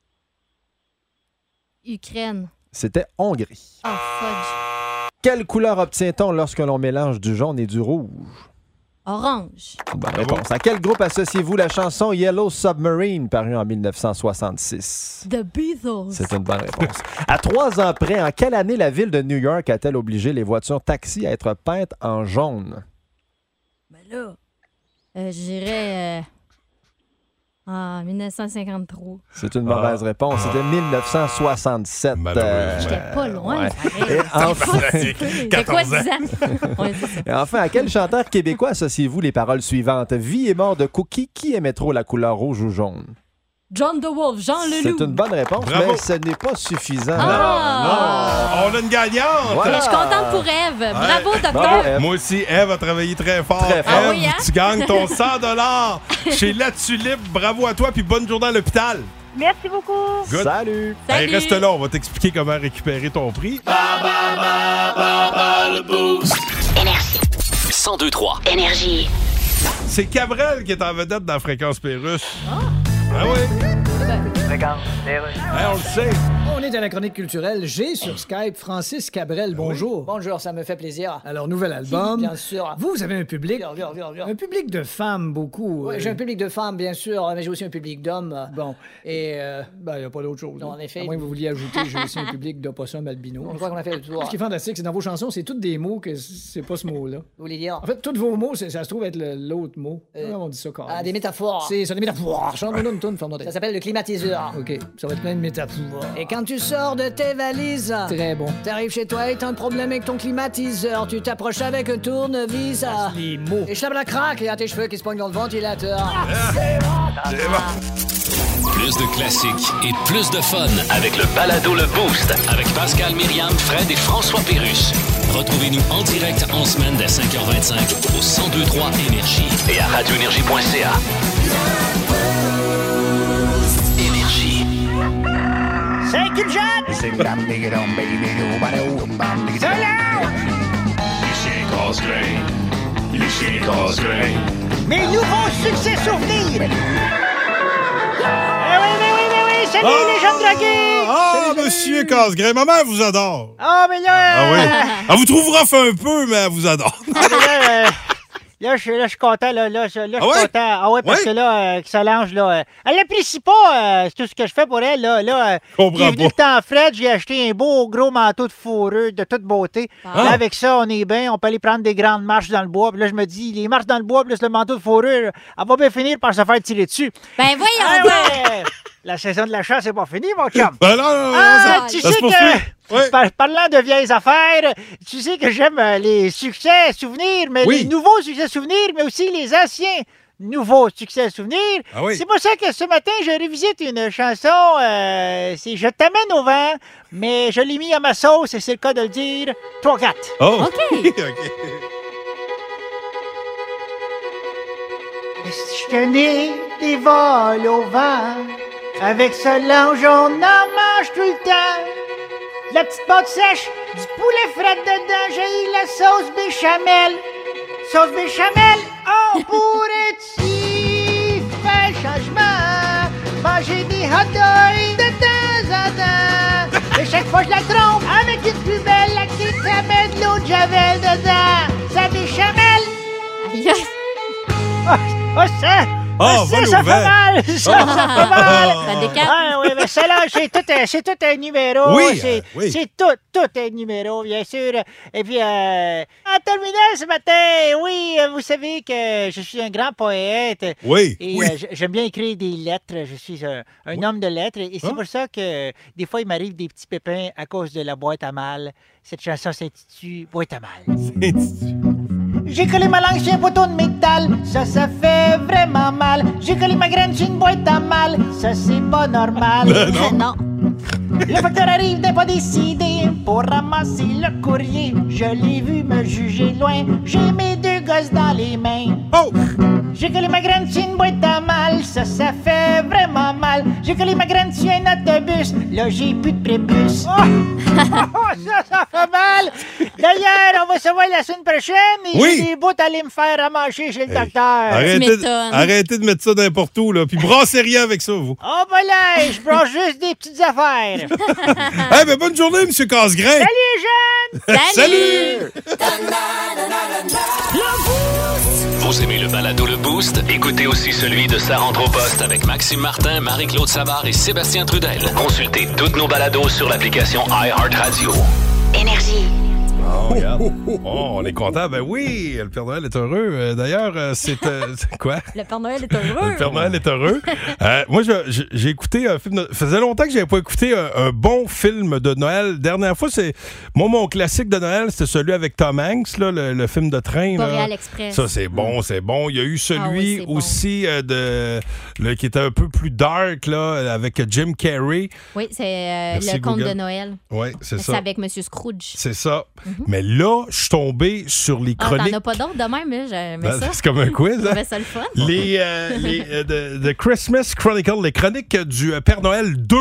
Speaker 3: Ukraine.
Speaker 4: C'était Hongrie.
Speaker 3: Oh, fudge.
Speaker 4: Quelle couleur obtient-on lorsque l'on mélange du jaune et du rouge?
Speaker 3: Orange.
Speaker 4: Bonne
Speaker 2: Bravo.
Speaker 4: réponse. À quel groupe associez-vous la chanson Yellow Submarine, parue en mille neuf cent soixante-six?
Speaker 3: The Beatles.
Speaker 4: C'est une bonne réponse. À trois ans près, en quelle année la ville de New York a-t-elle obligé les voitures taxis à être peintes en jaune?
Speaker 3: Ben là, euh, je dirais euh, en dix-neuf cent cinquante-trois.
Speaker 4: C'est une mauvaise
Speaker 2: Ah.
Speaker 4: réponse. C'était mille neuf cent soixante-sept.
Speaker 2: Malheureusement.
Speaker 3: J'étais pas loin.
Speaker 4: ouais.
Speaker 3: pareil.
Speaker 4: Et enfin,
Speaker 3: C'est quoi, dix ans? Ouais, c'est ça.
Speaker 4: et enfin, à quel chanteur québécois associez-vous les paroles suivantes? Vie et mort de Cookie, qui aimait trop la couleur rouge ou jaune?
Speaker 3: John DeWolf, Jean Leloup.
Speaker 4: C'est une bonne réponse,
Speaker 2: Bravo.
Speaker 4: mais ce n'est pas suffisant.
Speaker 3: Ah!
Speaker 2: Non, on a une gagnante.
Speaker 4: Voilà.
Speaker 3: Je suis contente pour Ève. Bravo, docteur.
Speaker 4: Bravo, Ève.
Speaker 2: Moi aussi, Ève a travaillé très fort.
Speaker 4: Très fort.
Speaker 2: Ève,
Speaker 3: Ah oui, hein?
Speaker 2: tu gagnes ton cent dollars chez La Tulipe. Bravo à toi, puis bonne journée à l'hôpital.
Speaker 7: Merci beaucoup.
Speaker 2: Good.
Speaker 4: Salut!
Speaker 3: Salut.
Speaker 2: Hey, reste là, on va t'expliquer comment récupérer ton prix.
Speaker 7: Énergie.
Speaker 1: cent deux trois.
Speaker 7: Énergie.
Speaker 2: C'est Cabrel qui est en vedette dans Fréquence Pérusse. Ah oui?
Speaker 6: Fréquence, Pérusse.
Speaker 2: Hey, on le sait.
Speaker 5: On est suite à la chronique culturelle, j'ai sur Skype Francis Cabrel. Bonjour.
Speaker 6: Bonjour, ça me fait plaisir.
Speaker 5: Alors, nouvel album.
Speaker 6: Bien sûr.
Speaker 5: Vous, vous avez un public.
Speaker 6: Viens, viens, viens, viens.
Speaker 5: Un public de femmes, beaucoup.
Speaker 6: Ouais,
Speaker 5: euh,
Speaker 6: j'ai un public de femmes, bien sûr, mais j'ai aussi un public d'hommes.
Speaker 5: Bon.
Speaker 6: Et, euh,
Speaker 5: Ben, il n'y a pas d'autre chose.
Speaker 6: non,
Speaker 5: hein.
Speaker 6: en effet.
Speaker 5: À moins que vous vouliez ajouter, j'ai aussi un public d'opossums albinos.
Speaker 6: je crois qu'on a fait le tour.
Speaker 5: Ce qui est fantastique, c'est dans vos chansons, c'est tous des mots que c'est pas ce mot-là.
Speaker 6: Vous voulez dire?
Speaker 5: En fait, tous vos mots, c'est- ça se trouve être le- l'autre mot.
Speaker 6: Euh,
Speaker 5: Comment on dit ça, quand
Speaker 6: Ah, des métaphores.
Speaker 5: C'est ça, des métaphores. Chante-moi une tonne, ferme
Speaker 6: Ça s'appelle le climatiseur.
Speaker 5: OK, ça va être plein de métaphores.
Speaker 6: Et quand tu sors de tes valises,
Speaker 5: Très bon.
Speaker 6: t'arrives chez toi et t'as un problème avec ton climatiseur, tu t'approches avec un tournevis. ah.
Speaker 5: Les mots.
Speaker 6: Et chlabla craque, et à tes cheveux qui se pognent dans le ventilateur.
Speaker 1: Plus de classiques et plus de fun avec le balado Le Boost avec Pascal, Myriam, Fred et François Pérusse. Retrouvez-nous en direct en semaine dès cinq heures vingt-cinq au cent deux trois Énergie et à radio énergie point c a. Énergie.
Speaker 6: C'est qu'une Mes nouveaux succès souvenirs! Eh oui, mais oui, mais oui, salut
Speaker 2: Ah!
Speaker 6: les jeunes dragués!
Speaker 2: Ah, monsieur Casgrain, ma mère vous adore.
Speaker 6: Ah, mais là...
Speaker 2: Ah oui.
Speaker 6: euh,
Speaker 2: Elle vous trouve rough un peu, mais elle vous adore.
Speaker 6: ah, mais là, euh, là, je, là, je suis content, là, là, je, là, je
Speaker 2: Ah
Speaker 6: suis
Speaker 2: ouais?
Speaker 6: content. Ah ouais, parce
Speaker 2: Ouais?
Speaker 6: que là, euh, Solange, là, euh, elle n'apprécie pas euh, tout ce que je fais pour elle, là. Là, euh,
Speaker 2: Comprends
Speaker 6: il est venu
Speaker 2: pas.
Speaker 6: le temps frais, j'ai acheté un beau gros manteau de fourrure de toute beauté.
Speaker 3: Ah.
Speaker 6: Là, avec ça, on est bien, on peut aller prendre des grandes marches dans le bois. Puis là, je me dis, les marches dans le bois, plus le manteau de fourrure, elle va bien finir par se faire tirer dessus.
Speaker 3: Ben voyons
Speaker 6: Ah
Speaker 3: donc!
Speaker 6: ouais! La saison de la chasse n'est pas finie, mon chum.
Speaker 2: Ben non, non, non,
Speaker 6: Ah,
Speaker 2: ça-
Speaker 6: tu
Speaker 2: ça
Speaker 6: sais
Speaker 2: se
Speaker 6: que,
Speaker 2: poursuit. Ouais.
Speaker 6: par- parlant de vieilles affaires, tu sais que j'aime euh, les succès souvenirs, mais
Speaker 2: Oui.
Speaker 6: les nouveaux succès souvenirs, mais aussi les anciens nouveaux succès souvenirs.
Speaker 2: Ah oui.
Speaker 6: C'est pour ça que ce matin, je revisite une chanson, euh, c'est Je t'amène au vent, mais je l'ai mis à ma sauce, et c'est le cas de le dire, trois quatre.
Speaker 2: Oh.
Speaker 3: OK.
Speaker 2: OK.
Speaker 6: Je tenais des vols au vent. Avec Solange, on en mange tout le temps. La petite pâte sèche, du poulet frais dedans, j'ai la sauce béchamel. Sauce béchamel, on pourrait-y faire changement? Manger des hot dogs de temps en temps. Et chaque fois je la trompe avec une plus belle actrice, ça met de l'eau de javel dedans. Ça béchamel.
Speaker 3: Aïe, aïe.
Speaker 6: Oh, oh, ça!
Speaker 2: Ah,
Speaker 6: ça,
Speaker 2: va
Speaker 6: ça fait
Speaker 2: l'ouvert.
Speaker 6: mal! Ça, ça fait mal!
Speaker 3: Ça décape.
Speaker 6: Ah oui, mais celle-là, c'est tout, un- c'est tout un numéro.
Speaker 2: Oui,
Speaker 6: c'est,
Speaker 2: euh, oui.
Speaker 6: c'est tout, tout un numéro, bien sûr. Et puis, euh, en terminant ce matin, oui, euh, vous savez que je suis un grand poète.
Speaker 2: Oui.
Speaker 6: Et
Speaker 2: oui.
Speaker 6: euh, j- j'aime bien écrire des lettres. Je suis un, un homme de lettres. Et c'est
Speaker 2: Ah.
Speaker 6: pour ça que des fois, il m'arrive des petits pépins à cause de la boîte à mal. Cette chanson s'intitule Boîte à mal. J'ai collé ma langue sur un poteau de métal, ça, ça fait vraiment mal. J'ai collé ma graine sur une boîte à mal, ça, c'est pas normal.
Speaker 3: Non.
Speaker 6: Le facteur arrive n'est pas décidé pour ramasser le courrier. Je l'ai vu me juger loin, j'ai mes deux gosses dans les mains.
Speaker 2: Oh!
Speaker 6: J'ai collé ma graine sur une boîte à mal, ça, ça fait vraiment mal. J'ai collé ma graine sur un autobus, là, j'ai plus de prépuce. Oh! ça, ça fait mal. D'ailleurs, on va se voir la semaine prochaine et
Speaker 2: Oui.
Speaker 6: j'ai des bouts à aller me faire ramasser chez le
Speaker 2: Hey,
Speaker 6: docteur.
Speaker 2: Arrêtez, de-
Speaker 3: m'étonnes.
Speaker 2: arrêtez de mettre ça n'importe où, là. Puis brassez rien avec ça, vous.
Speaker 6: Oh, ben là, je branche juste des petites affaires.
Speaker 2: Eh ben, bonne journée, monsieur Casgrain.
Speaker 6: Salut, les jeunes!
Speaker 3: Salut!
Speaker 1: Vous aimez le balado Le Boost? Écoutez aussi celui de Sa rentre au poste avec Maxime Martin, Marie-Claude Savard et Sébastien Trudel. Consultez toutes nos balados sur l'application iHeartRadio.
Speaker 8: Énergie.
Speaker 2: Oh, regarde. Oh, on est content. Ben oui, le Père Noël est heureux. Euh, D'ailleurs, euh, c'est... euh, c'est quoi?
Speaker 3: Le Père Noël est heureux.
Speaker 2: Le Père Noël est heureux. Euh, moi, je- je- j'ai écouté un film. De... Ça faisait longtemps que j'avais pas écouté un, un bon film de Noël. Dernière fois, c'est. Moi, mon classique de Noël, c'était celui avec Tom Hanks, là, le, le film de train. là.
Speaker 3: Boréal Express.
Speaker 2: Ça, c'est bon, c'est bon. Il y a eu celui
Speaker 3: Ah oui, c'est bon.
Speaker 2: aussi euh, de, le- qui était un peu plus dark, là, avec Jim Carrey.
Speaker 3: Oui, c'est euh,
Speaker 2: Merci,
Speaker 3: le conte
Speaker 2: Google.
Speaker 3: de Noël.
Speaker 2: Oui, c'est
Speaker 3: C'est
Speaker 2: ça.
Speaker 3: avec M. Scrooge.
Speaker 2: C'est ça. Mais là, je suis tombé sur les
Speaker 3: Ah,
Speaker 2: chroniques.
Speaker 3: t'en as pas d'autres de même, mais j'aimais
Speaker 2: Ben,
Speaker 3: ça.
Speaker 2: c'est comme un quiz, hein?
Speaker 3: J'avais ça le fun.
Speaker 2: Les, euh, les euh, de, de Christmas Chronicle, les chroniques du euh, Père Noël deux.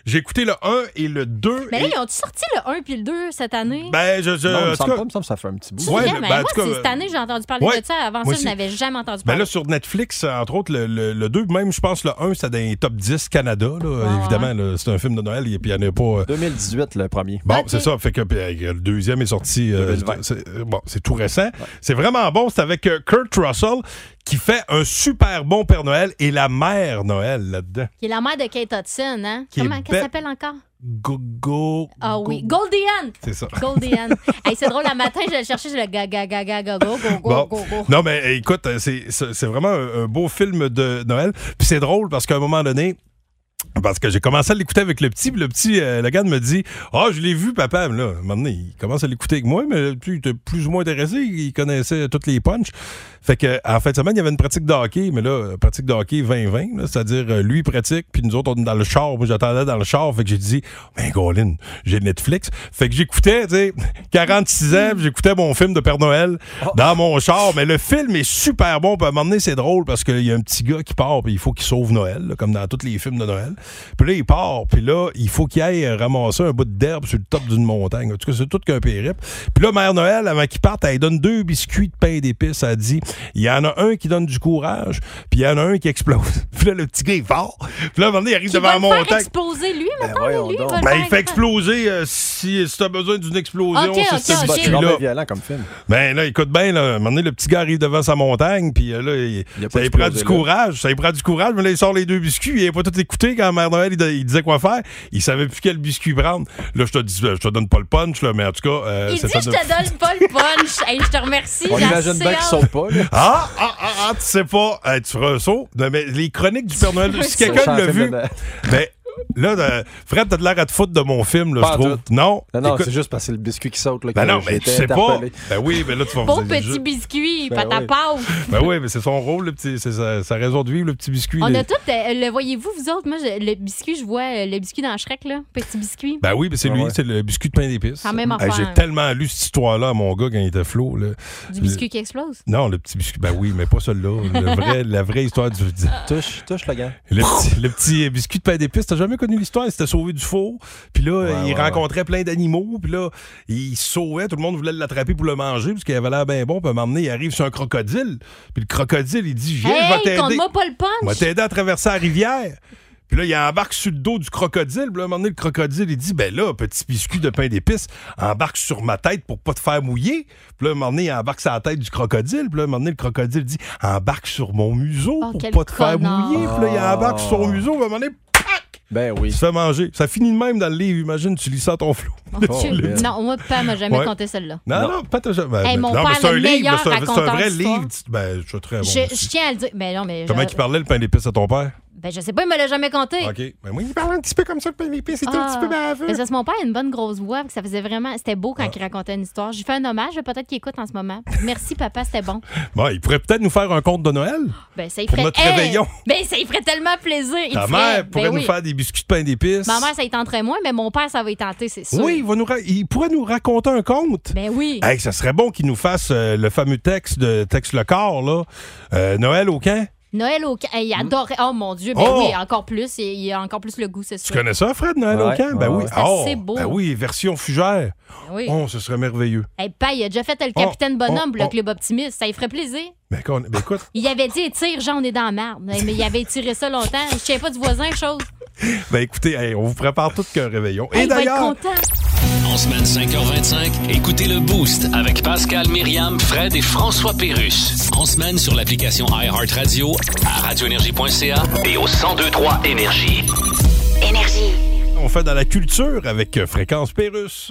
Speaker 2: J'ai écouté le un et le deux.
Speaker 3: Mais là,
Speaker 2: et...
Speaker 3: ils ont-tu sorti le un puis le deux cette année?
Speaker 2: Ben, je. je
Speaker 4: Non, il me
Speaker 2: en tout
Speaker 4: semble
Speaker 2: cas-
Speaker 4: pas, il me semble que ça fait un petit bout.
Speaker 3: C'est
Speaker 2: Ouais,
Speaker 3: vrai,
Speaker 2: mais-
Speaker 3: mais
Speaker 2: ben, en
Speaker 3: moi,
Speaker 2: tout cas,
Speaker 3: c'est cette année, j'ai entendu parler
Speaker 2: ouais,
Speaker 3: de ça. Avant
Speaker 2: moi
Speaker 3: ça, je
Speaker 2: aussi.
Speaker 3: n'avais jamais entendu
Speaker 2: Ben
Speaker 3: parler.
Speaker 2: là, sur Netflix, entre autres, le, le, le deux, même, je pense, le un, c'était dans les top dix Canada. Là,
Speaker 3: Ouais,
Speaker 2: évidemment, là, c'est un film de Noël et puis il n'y en a pas. euh,
Speaker 4: deux mille dix-huit, le premier.
Speaker 2: Bon,
Speaker 3: Ok.
Speaker 2: c'est ça. Fait que puis, euh, le deuxième est sorti. euh,
Speaker 4: deux mille vingt.
Speaker 2: c'est, euh, bon, c'est tout récent. C'est vraiment bon. C'est avec euh, Kurt Russell qui fait un super bon Père Noël et la mère Noël là-dedans.
Speaker 3: Qui est la mère de Kate Hudson, hein?
Speaker 2: Qui est
Speaker 3: Comment qu'elle
Speaker 2: belle.
Speaker 3: s'appelle encore?
Speaker 2: Go, go,
Speaker 3: Ah
Speaker 2: go-
Speaker 3: oui, Goldie Hawn!
Speaker 2: C'est ça.
Speaker 3: Goldie Hawn. Hey, c'est drôle, le matin, je le cherchais, je le ga ga ga ga ga go go go
Speaker 2: Bon.
Speaker 3: go go.
Speaker 2: Non, mais euh, écoute, euh, c'est, c'est c'est vraiment un, un beau film de Noël. Puis c'est drôle parce qu'à un moment donné, parce que j'ai commencé à l'écouter avec le petit, puis le petit, euh, le gars me dit « Ah, oh, je l'ai vu, papa. » Mais là, à un moment donné, il commence à l'écouter avec moi, mais le petit il était plus ou moins intéressé. Il connaissait toutes les punchs. Fait que, en fin de semaine, il y avait une pratique de hockey, mais là, pratique de hockey vingt vingt, là, c'est-à-dire euh, lui pratique, puis nous autres, on est dans le char. Moi, j'attendais dans le char. Fait que j'ai dit « Ben, Colin, j'ai Netflix. » Fait que j'écoutais, tu sais, quarante-six ans, puis j'écoutais mon film de Père Noël dans mon char. Mais le film est super bon. Puis à un moment donné, c'est drôle parce qu'il y a un petit gars qui part, puis il faut qu'il sauve Noël, là, comme dans tous les films de Noël. Puis là, il part, puis là, il faut qu'il aille ramasser un bout d'herbe sur le top d'une montagne. En tout cas, c'est tout qu'un périple. Puis là, Mère Noël, avant qu'il parte, elle donne deux biscuits de pain d'épices. Elle dit, il y en a un qui donne du courage, puis il y en a un qui explose. Puis là, le petit gars, il part. Puis là, à un moment donné, il arrive
Speaker 3: Qui
Speaker 2: devant
Speaker 3: va
Speaker 2: la
Speaker 3: le faire
Speaker 2: montagne.
Speaker 3: exploser, lui, maintenant,
Speaker 4: voyons
Speaker 3: lui,
Speaker 4: donc.
Speaker 3: va le
Speaker 2: Ben,
Speaker 3: faire
Speaker 2: il fait exploser euh, si, si t'as besoin d'une explosion.
Speaker 3: Ok,
Speaker 2: c'est
Speaker 3: ok,
Speaker 2: ce
Speaker 3: ok.
Speaker 4: C'est
Speaker 2: biscuit-là.
Speaker 4: vraiment violent comme film.
Speaker 2: Ben là, écoute bien, là, à un moment donné, le petit gars arrive devant sa montagne, puis euh, là, il,
Speaker 4: Il a pas
Speaker 2: ça lui prend
Speaker 4: explosé,
Speaker 2: du
Speaker 4: là.
Speaker 2: courage. Ça lui prend du courage, mais là, il sort les deux biscuits. Il n'a pas tout écouté quand Mère Noël, il, il disait quoi faire. Il savait plus quel biscuit prendre. Là, je te dis, je te donne pas le punch, là, mais en tout cas. Euh,
Speaker 3: Il dit,
Speaker 2: c'est
Speaker 3: je te donne pas le punch. Hey, je te remercie.
Speaker 4: On
Speaker 3: j'ai
Speaker 4: imagine
Speaker 3: assez
Speaker 4: bien qu'il
Speaker 3: hâte.
Speaker 4: saute pas. Là.
Speaker 2: Ah, ah, ah, ah, tu sais pas. Hey, tu feras un saut. Non, mais les chroniques du Père Noël, si
Speaker 3: Ça
Speaker 2: quelqu'un
Speaker 4: change
Speaker 2: l'a
Speaker 4: un film
Speaker 2: vu,
Speaker 4: de-
Speaker 2: ben. Là, de- Fred, t'as de l'air à te foutre de mon film, là,
Speaker 4: Pas
Speaker 2: je
Speaker 4: en
Speaker 2: trouve.
Speaker 4: tout.
Speaker 2: Non?
Speaker 4: Non, non,
Speaker 2: Écoute-
Speaker 4: c'est juste parce que c'est le biscuit qui saute. Là,
Speaker 2: Ben
Speaker 4: que
Speaker 2: non,
Speaker 4: j'ai
Speaker 2: mais
Speaker 4: été
Speaker 2: tu sais pas.
Speaker 4: interpellé.
Speaker 2: Ben oui, mais là, tu vas
Speaker 3: Beau
Speaker 2: vous
Speaker 3: petit biscuit,
Speaker 4: Ben
Speaker 3: pata
Speaker 4: oui.
Speaker 3: pau.
Speaker 2: Ben oui, mais c'est son rôle, le petit, c'est sa, sa raison de vivre, le petit biscuit.
Speaker 3: On
Speaker 2: là.
Speaker 3: a tout, euh, le voyez-vous, vous autres, moi, je- le biscuit, je vois euh, le biscuit dans Shrek, là, petit biscuit.
Speaker 2: Ben oui, mais c'est
Speaker 4: Ah
Speaker 2: lui,
Speaker 4: ouais.
Speaker 2: c'est le biscuit de pain d'épices.
Speaker 3: Quand même
Speaker 2: Hey,
Speaker 3: affaire.
Speaker 2: j'ai tellement lu cette histoire-là à mon gars quand il était flot. Là.
Speaker 3: Du biscuit qui explose.
Speaker 2: Non, le petit biscuit, ben oui, mais pas celui-là. Le vrai, la vraie histoire du.
Speaker 4: Touche, touche le gars.
Speaker 2: Le petit, le petit biscuit de pain d'épices, t'as jamais connu l'histoire? Il s'était sauvé du four. Puis là,
Speaker 4: Ouais,
Speaker 2: il
Speaker 4: ouais,
Speaker 2: rencontrait plein d'animaux. Puis là, il se sauvait. Tout le monde voulait l'attraper pour le manger parce qu'il avait l'air bien bon. Puis à un moment donné, il arrive sur un crocodile. Puis le crocodile, il dit, viens, je vais
Speaker 3: Hey,
Speaker 2: t'aider.
Speaker 3: compte-moi pas le
Speaker 2: On va
Speaker 3: punch.
Speaker 2: t'aider à traverser la rivière. Puis là, il embarque sur le dos du crocodile. Puis là, à un moment donné, le crocodile, il dit, ben là, petit biscuit de pain d'épices, embarque sur ma tête pour pas te faire mouiller. Puis là, à un moment donné, il embarque sur la tête du crocodile. Puis là, à un moment donné, le crocodile dit, embarque sur mon museau
Speaker 3: Oh,
Speaker 2: pour
Speaker 3: quel
Speaker 2: pas te faire
Speaker 3: connard.
Speaker 2: mouiller. Puis là, il embarque sur son museau. Puis à un moment donné,
Speaker 4: Ben
Speaker 2: il
Speaker 4: oui.
Speaker 2: se fait manger. Ça finit de même dans le livre. Imagine, tu lis ça à ton flot.
Speaker 4: Oh,
Speaker 3: Tu-
Speaker 4: man.
Speaker 3: non, moi, papa m'a jamais
Speaker 2: Ouais.
Speaker 3: conté celle-là.
Speaker 2: Non, non,
Speaker 4: Non.
Speaker 2: pas toujours. Ben,
Speaker 3: Hey,
Speaker 2: ben,
Speaker 3: mon
Speaker 2: non, mais
Speaker 3: père,
Speaker 2: c'est un
Speaker 3: le
Speaker 2: livre.
Speaker 3: meilleur
Speaker 2: là, C'est un, c'est un
Speaker 3: raconteur
Speaker 2: vrai
Speaker 3: d'histoire.
Speaker 2: livre. Ben, je suis très bon.
Speaker 3: Je,
Speaker 2: aussi.
Speaker 3: je tiens à le dire. Mais non, mais.
Speaker 2: Comment
Speaker 3: je,
Speaker 2: il parlait le pain d'épices à ton père?
Speaker 3: Ben, je sais pas, il me l'a jamais compté.
Speaker 2: OK. Ben, moi, il parlait un petit peu comme ça, le pain d'épices. C'était un
Speaker 3: Ah.
Speaker 2: petit peu baveux.
Speaker 3: Mais ça, c'est mon père, il a une bonne grosse voix, puis ça faisait vraiment. C'était beau quand
Speaker 2: Ah.
Speaker 3: il racontait une histoire. J'ai fait un hommage, peut-être qu'il écoute en ce moment. Merci, papa, c'était bon.
Speaker 2: Bon, il pourrait peut-être nous faire un conte de Noël.
Speaker 3: Ben, ça y
Speaker 2: Pour
Speaker 3: ferait.
Speaker 2: notre
Speaker 3: Hey!
Speaker 2: réveillon.
Speaker 3: Ben, ça y ferait tellement plaisir. Il
Speaker 2: Ta
Speaker 3: ferait-
Speaker 2: mère pourrait
Speaker 3: ben
Speaker 2: nous
Speaker 3: oui.
Speaker 2: faire des biscuits de pain d'épices.
Speaker 3: Ma mère, ça y tenterait moins, mais mon père, ça va y tenter, c'est sûr.
Speaker 2: Oui, il, va nous ra- il pourrait nous raconter un conte.
Speaker 3: Ben oui.
Speaker 2: Hey, ça serait bon qu'il nous fasse euh, le fameux texte de Texte le corps, là. Euh, Noël au camp.
Speaker 3: Noël au camp. Hey, il adorait. Oh mon Dieu, ben
Speaker 2: Oh!
Speaker 3: oui, encore plus. Il, il a encore plus le goût, c'est
Speaker 2: Tu
Speaker 3: sûr.
Speaker 2: connais ça, Fred, Noël
Speaker 4: Ouais,
Speaker 2: au camp? Ben
Speaker 4: ouais,
Speaker 2: oui.
Speaker 4: ouais.
Speaker 3: C'est
Speaker 2: Oh,
Speaker 3: assez beau.
Speaker 2: Ben oui, version fugère.
Speaker 3: Ben oui.
Speaker 2: Oh, ce serait merveilleux.
Speaker 3: Hey, pa, il a déjà fait le capitaine
Speaker 2: Oh,
Speaker 3: Bonhomme
Speaker 2: oh,
Speaker 3: pour le
Speaker 2: oh.
Speaker 3: club optimiste. Ça y ferait plaisir.
Speaker 2: Ben, qu'on- ben, écoute,
Speaker 3: Il avait dit tire, Jean, on est dans la merde. Mais il avait tiré ça longtemps. Je tiens pas du voisin, chose.
Speaker 2: ben écoutez, hey, on vous prépare tout qu'un réveillon.
Speaker 3: Hey,
Speaker 2: Et
Speaker 3: il va être
Speaker 2: d'ailleurs,
Speaker 3: content.
Speaker 1: En semaine cinq heures vingt-cinq, écoutez le Boost avec Pascal, Myriam, Fred et François Pérusse. En semaine sur l'application iHeartRadio, à radioénergie point c a et au cent deux trois Énergie.
Speaker 8: Énergie.
Speaker 2: on fait dans la culture avec euh, Fréquence Pérusse.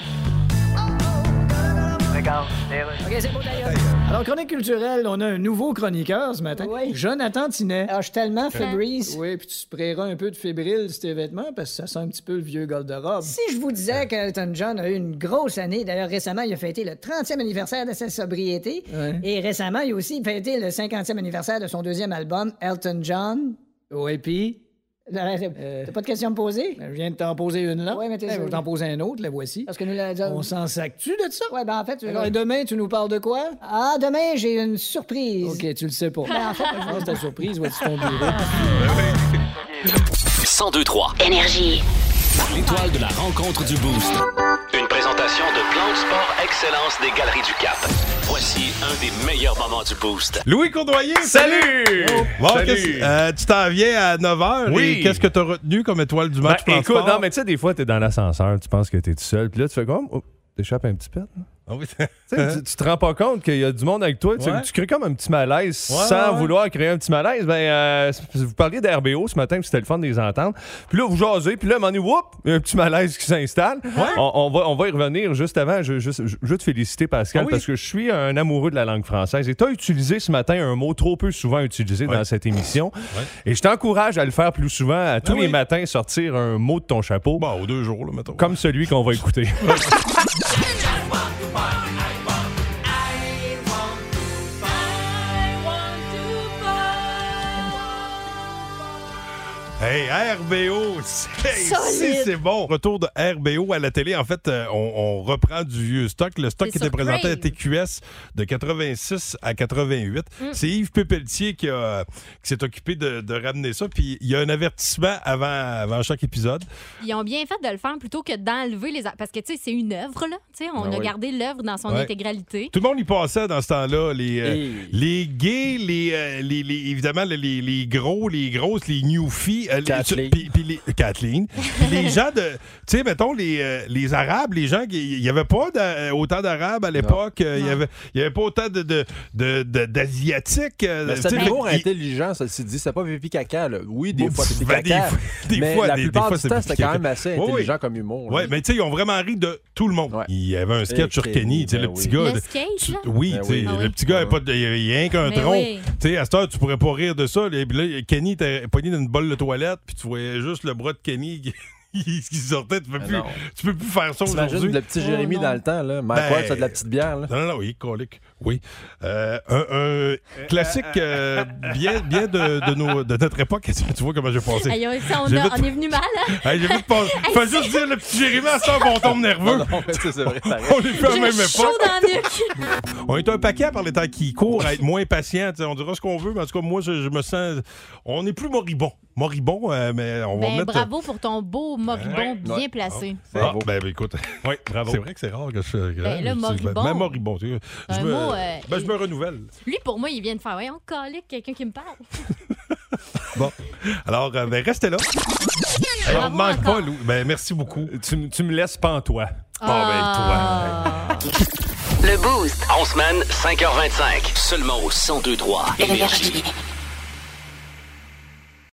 Speaker 5: Alors, chronique culturelle, on a un nouveau chroniqueur ce matin.
Speaker 6: Oui.
Speaker 5: Jonathan Tinet.
Speaker 6: Ah, je suis tellement Febreze.
Speaker 5: Oui, puis tu sprayeras un peu de fébrile sur tes vêtements parce que ça sent un petit peu le vieux garde-robe.
Speaker 6: Si je vous disais qu'Elton John a eu une grosse année, d'ailleurs récemment, il a fêté le trentième anniversaire de sa sobriété.
Speaker 5: Ouais.
Speaker 6: Et récemment, il a aussi fêté le cinquantième anniversaire de son deuxième album, Elton John.
Speaker 5: Oui, puis...
Speaker 6: Euh, T'as pas de questions à me poser?
Speaker 5: Ben, je viens de t'en poser une là.
Speaker 6: Ouais, mais t'es
Speaker 5: Eh,
Speaker 6: sûr.
Speaker 5: je vais t'en poser un autre, la voici.
Speaker 6: Parce que nous l'a
Speaker 5: On s'en sac-tu de ça?
Speaker 6: Ouais, ben en fait... tu-
Speaker 5: Alors, et demain, tu nous parles de quoi?
Speaker 6: Ah, demain, j'ai une surprise.
Speaker 5: OK, tu le sais pas.
Speaker 6: Ben, en fait,
Speaker 5: Je pense que ta surprise va être sur ton bureau.
Speaker 1: cent deux trois
Speaker 8: Énergie.
Speaker 1: L'étoile de la rencontre du Boost. Une présentation de Plan de Sport Excellence des Galeries du Cap. Voici un des meilleurs moments du Boost.
Speaker 2: Louis Cournoyer,
Speaker 8: salut!
Speaker 2: Bon,
Speaker 8: Salut!
Speaker 2: euh, tu t'en viens à neuf heures.
Speaker 8: Oui.
Speaker 2: Et qu'est-ce que tu as retenu comme étoile du match?
Speaker 8: Ben,
Speaker 2: Plan de
Speaker 8: écoute,
Speaker 2: Sport?
Speaker 8: non, mais tu sais, des fois, t'es dans l'ascenseur, tu penses que t'es tout seul, puis là, tu fais comme, oh, t'échappes un petit pet. Là.
Speaker 2: Ah oui.
Speaker 8: Tu sais, tu, tu te rends pas compte qu'il y a du monde avec toi. Tu,
Speaker 2: Ouais.
Speaker 8: tu crées comme un petit malaise
Speaker 2: Ouais,
Speaker 8: sans
Speaker 2: ouais.
Speaker 8: vouloir créer un petit malaise. Ben, euh, vous parliez d'R B O ce matin, puis c'était le fun de les entendre. Puis là, vous jasez, puis là, à un moment donné, whoop, il y a un petit malaise qui s'installe. On, on, va, on va y revenir juste avant. Je, je, je, je veux te féliciter, Pascal,
Speaker 2: Ah oui?
Speaker 8: parce que je suis un amoureux de la langue française. Et tu as utilisé ce matin un mot trop peu souvent utilisé
Speaker 2: Ouais.
Speaker 8: dans cette émission.
Speaker 2: Ouais.
Speaker 8: Et je t'encourage à le faire plus souvent, à tous
Speaker 2: Ah
Speaker 8: les
Speaker 2: oui?
Speaker 8: matins, sortir un mot de ton chapeau,
Speaker 2: Bon, aux deux jours, là, mettons.
Speaker 8: comme celui qu'on va écouter.
Speaker 2: Hey, R B O, c'est,
Speaker 3: Solide.
Speaker 2: si, c'est bon. Retour de R B O à la télé. En fait, euh, on, on reprend du vieux stock. Le stock
Speaker 3: C'est
Speaker 2: qui était
Speaker 3: sur
Speaker 2: présenté
Speaker 3: Crave.
Speaker 2: à T Q S de quatre-vingt-six à quatre-vingt-huit.
Speaker 3: Mm.
Speaker 2: C'est Yves Pépeltier qui, a- qui s'est occupé de, de ramener ça. Puis il y a un avertissement avant, avant chaque épisode.
Speaker 3: Ils ont bien fait de le faire plutôt que d'enlever les... a- Parce que, tu sais, c'est une œuvre, là. Tu sais, on
Speaker 4: Ah
Speaker 3: a
Speaker 4: oui.
Speaker 3: gardé l'œuvre dans son
Speaker 2: Ouais.
Speaker 3: intégralité.
Speaker 2: Tout le monde y passait dans ce temps-là. Les, euh,
Speaker 4: Et-
Speaker 2: les gays, les, euh, les, les- évidemment, les, les gros, les grosses, les newfies. euh, les-
Speaker 4: Kathleen.
Speaker 2: Puis, puis les, Kathleen. Puis les gens de. Tu sais, mettons, les, euh, les Arabes, les gens. Il n'y avait pas d'a- autant d'Arabes à l'époque. euh, Il n'y
Speaker 3: Non.
Speaker 2: avait, il y avait pas autant de, de, de- de- d'Asiatiques. euh,
Speaker 4: Mais
Speaker 2: tu
Speaker 4: c'est
Speaker 2: sais,
Speaker 4: toujours
Speaker 2: il-
Speaker 4: intelligent, ça se dit. C'est pas pipi caca, là. Oui, des
Speaker 2: Bon,
Speaker 4: fois pipi
Speaker 2: ben, des
Speaker 4: caca.
Speaker 2: fois- des
Speaker 4: mais
Speaker 2: fois,
Speaker 4: la
Speaker 2: des- des
Speaker 4: plupart
Speaker 2: fois,
Speaker 4: du
Speaker 2: c'est
Speaker 4: temps,
Speaker 2: pipi
Speaker 4: c'était quand
Speaker 2: caca.
Speaker 4: même assez
Speaker 2: Oui, oui.
Speaker 4: intelligent comme humour. là.
Speaker 2: Ouais, mais tu sais, ils ont vraiment ri de tout le monde.
Speaker 4: Ouais.
Speaker 2: Il y avait un sketch
Speaker 4: Et
Speaker 2: sur
Speaker 4: Kenny,
Speaker 2: Kenny, tu sais,
Speaker 4: ben
Speaker 2: le petit
Speaker 4: oui.
Speaker 2: gars.
Speaker 3: Le
Speaker 2: de-
Speaker 3: skate,
Speaker 2: tu-
Speaker 3: là?
Speaker 2: oui,
Speaker 4: Ben
Speaker 2: tu sais,
Speaker 4: oui.
Speaker 3: Ah
Speaker 2: le
Speaker 3: oui.
Speaker 2: petit gars, avait pas de- il y avait rien qu'un
Speaker 3: Mais
Speaker 2: tronc.
Speaker 3: oui.
Speaker 2: Tu sais, à cette heure, tu pourrais pas rire de ça. Et puis là, Kenny était pogné dans une bolle de toilette, puis tu voyais juste le bras de Kenny qui, qui sortait. Tu peux,
Speaker 4: Mais
Speaker 2: plus,
Speaker 4: non.
Speaker 2: tu peux plus faire ça
Speaker 4: T'imagines
Speaker 2: aujourd'hui.
Speaker 4: le petit
Speaker 3: Oh,
Speaker 4: Jérémy
Speaker 3: non.
Speaker 4: dans le temps, là. Mike
Speaker 2: Ben-
Speaker 4: Ward, ça de la petite bière, là.
Speaker 2: Non, non, non, oui, colique. Oui. Euh, un, un classique euh, bien, bien de, de, nos, de notre époque. Tu vois comment j'ai passé.
Speaker 3: Hey, on, ça, on,
Speaker 2: J'ai
Speaker 3: a-
Speaker 2: vite-
Speaker 3: on est venu mal, hein?
Speaker 2: Hey, j'ai vu de passer. Fais juste dire le petit Jérémy à ça, on tombe nerveux.
Speaker 4: Non, mais ça, c'est vrai, pareil.
Speaker 2: On est plus à la même
Speaker 3: J'ai chaud
Speaker 2: époque.
Speaker 3: dans le nuque.
Speaker 2: On est un paquet par les temps qui courent à être moins patient. Tu sais, on dira ce qu'on veut, mais en tout cas, moi, je, je me sens. On n'est plus moribond. Moribond, euh, mais on va
Speaker 3: Ben,
Speaker 2: mettre.
Speaker 3: bravo pour ton beau moribond bien
Speaker 4: Ouais.
Speaker 3: placé.
Speaker 2: Ah,
Speaker 4: Bravo.
Speaker 2: ben, ben, écoute.
Speaker 8: Oui, bravo.
Speaker 2: C'est vrai que c'est rare que je. que-
Speaker 3: Ben, là,
Speaker 2: je-
Speaker 3: moribond.
Speaker 2: Ben, moribond. tu sais.
Speaker 3: Un
Speaker 2: Je me,
Speaker 3: mot, euh,
Speaker 2: ben, je me renouvelle.
Speaker 3: Lui, pour moi, il vient de faire, voyons, calique, quelqu'un qui me parle.
Speaker 2: Bon. Alors, euh, ben, restez là. Hey, on
Speaker 3: Bravo
Speaker 2: ne manque
Speaker 3: encore.
Speaker 2: pas, Lou. Ben, merci beaucoup.
Speaker 8: Tu, m- tu me laisses pantois.
Speaker 3: Ah.
Speaker 1: Le Boost. En semaine, cinq heures vingt-cinq. Seulement au cent deux trois Énergie.